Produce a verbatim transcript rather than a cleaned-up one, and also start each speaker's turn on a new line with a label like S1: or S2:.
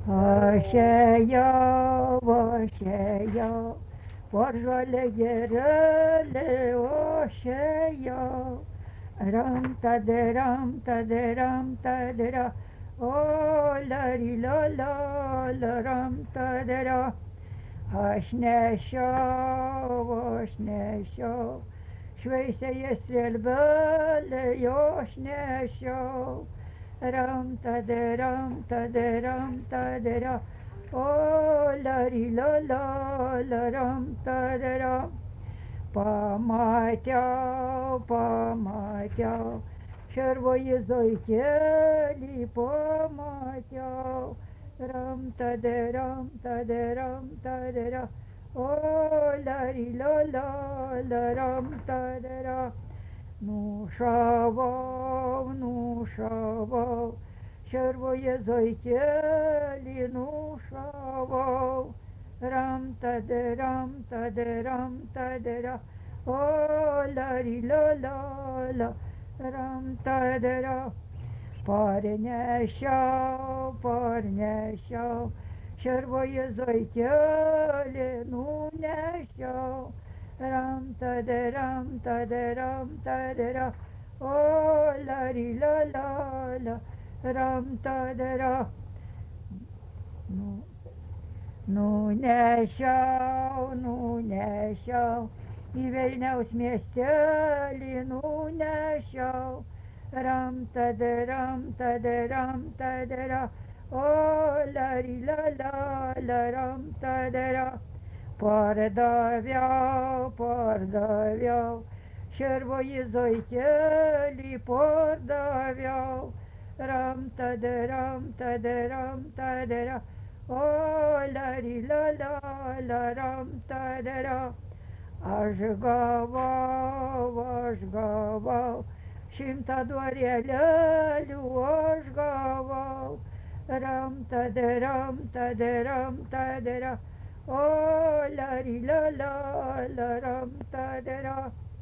S1: Aš ėjau, aš ėjau, por žolę gerelį, aš ėjau. Ram tadaram tadaram tadara, o lari la la la ram tadara. Aš nešiau, aš nešiau, šveisėje strėlbelę, aš nešiau. Ram tadaram tadaram tadara, o lari la la la ram tadara. Pamačiau, pamačiau, šarvoje zuikelį pamačiau. Ram tadaram tadaram tadara, o lari la la la ram tadara. Nušavau, nušavau, šarvoje zuikelį nušavau. Ram tadaram tadaram tadara, o lari la la la ram tadara. Parnešiau, parnešiau, šarvoje zuikelį nunešiau. Ram tadaram tadaram tadara, o lari la la la ram tadara. Nu, nunešiau, nunešiau, į Vilniaus miestelį nunešiau. Ram tadaram tadaram tadara, o lari la la la ram tadara. Pardaviau, pardaviau, šarvoje zuikelį pardaviau. Ram tadaram tadaram tadara, o lari la la la ram tadara. Aš gavau, aš gavau, šimtą dvarėlelių aš gavau. Ram tadaram tadaram tadara, o lari la la la ram tadara.